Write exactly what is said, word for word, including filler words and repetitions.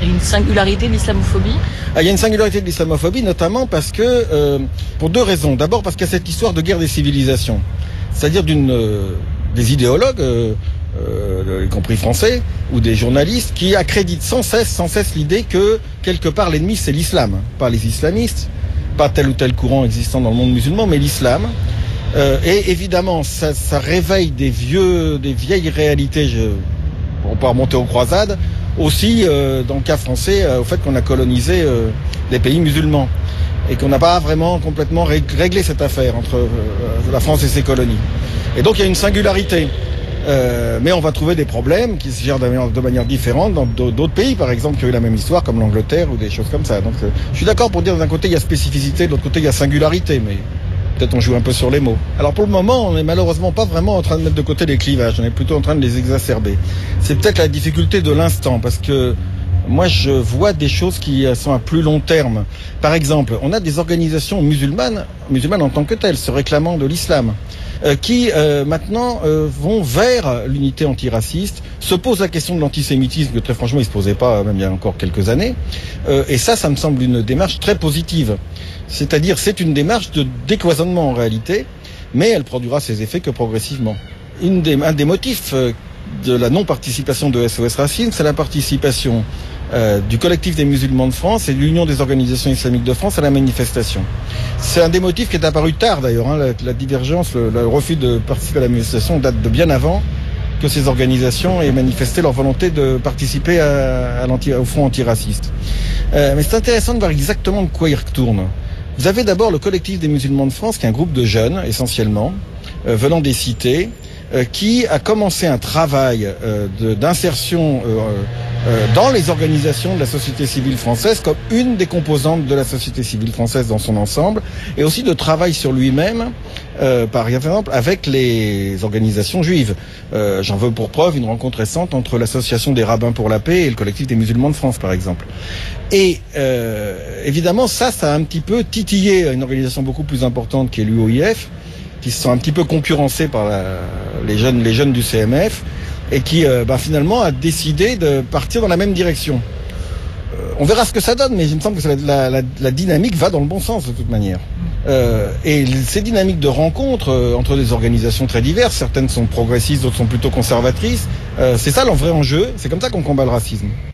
une singularité de l'islamophobie? Ah, il y a une singularité de l'islamophobie, notamment parce que, euh, pour deux raisons. D'abord parce qu'il y a cette histoire de guerre des civilisations, c'est-à-dire d'une euh, des idéologues, euh, euh, y compris français, ou des journalistes, qui accréditent sans cesse, sans cesse l'idée que quelque part l'ennemi c'est l'islam, pas les islamistes, pas tel ou tel courant existant dans le monde musulman, mais l'islam. Euh, et évidemment, ça, ça réveille des vieux, des vieilles réalités. Je, on peut remonter aux croisades, aussi euh, dans le cas français, euh, au fait qu'on a colonisé euh, les pays musulmans et qu'on n'a pas vraiment complètement réglé cette affaire entre euh, la France et ses colonies. Et donc il y a une singularité. Euh, mais on va trouver des problèmes qui se gèrent de manière, de manière différente dans d'autres pays, par exemple, qui ont eu la même histoire, comme l'Angleterre ou des choses comme ça. Donc euh, je suis d'accord pour dire d'un côté il y a spécificité, de l'autre côté il y a singularité, mais peut-être on joue un peu sur les mots. Alors pour le moment, on n'est malheureusement pas vraiment en train de mettre de côté les clivages, on est plutôt en train de les exacerber. C'est peut-être la difficulté de l'instant, parce que moi je vois des choses qui sont à plus long terme. Par exemple, on a des organisations musulmanes, musulmanes en tant que telles, se réclamant de l'islam, euh, qui euh, maintenant euh, vont vers l'unité antiraciste, se posent la question de l'antisémitisme, que très franchement ils se posaient pas même il y a encore quelques années, euh, et ça, ça me semble une démarche très positive. C'est-à-dire, c'est une démarche de décloisonnement en réalité, mais elle produira ses effets que progressivement. Une des, un des motifs de la non-participation de S O S Racisme, c'est la participation euh, du collectif des musulmans de France et de l'Union des organisations islamiques de France à la manifestation. C'est un des motifs qui est apparu tard d'ailleurs, hein, la, la divergence, le, le refus de participer à la manifestation date de bien avant que ces organisations aient manifesté leur volonté de participer à, à l'anti, au front antiraciste. Euh, mais c'est intéressant de voir exactement de quoi il retourne. Vous avez d'abord le collectif des musulmans de France, qui est un groupe de jeunes, essentiellement, euh, venant des cités, euh, qui a commencé un travail euh, d'insertion euh, euh, dans les organisations de la société civile française, comme une des composantes de la société civile française dans son ensemble, et aussi de travail sur lui-même, euh, par exemple, avec les organisations juives. Euh, J'en veux pour preuve une rencontre récente entre l'association des rabbins pour la paix et le collectif des musulmans de France, par exemple. Et euh, évidemment, ça, ça a un petit peu titillé une organisation beaucoup plus importante qui est l'U O I F, qui se sont un petit peu concurrencés par la, les jeunes, les jeunes du C M F, et qui, euh, bah, finalement, a décidé de partir dans la même direction. Euh, on verra ce que ça donne, mais il me semble que la, la, la dynamique va dans le bon sens de toute manière. Euh, et ces dynamiques de rencontres euh, entre des organisations très diverses, certaines sont progressistes, d'autres sont plutôt conservatrices, euh, c'est ça le vrai enjeu, c'est comme ça qu'on combat le racisme.